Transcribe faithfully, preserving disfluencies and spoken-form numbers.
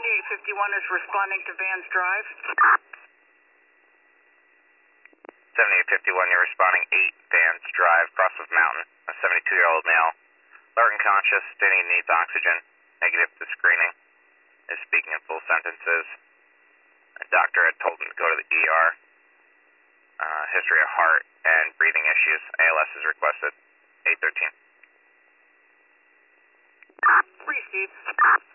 seventy-eight fifty-one is responding to Vans Drive. seventy-eight fifty-one, you're responding eight Vans Drive, Crosswood Mountain, a seventy-two-year-old male. Alert and conscious, stating he needs oxygen, negative to screening, is speaking in full sentences. A doctor had told him to go to the E R. Uh, history of heart and breathing issues. A L S is requested. eight thirteen. Received.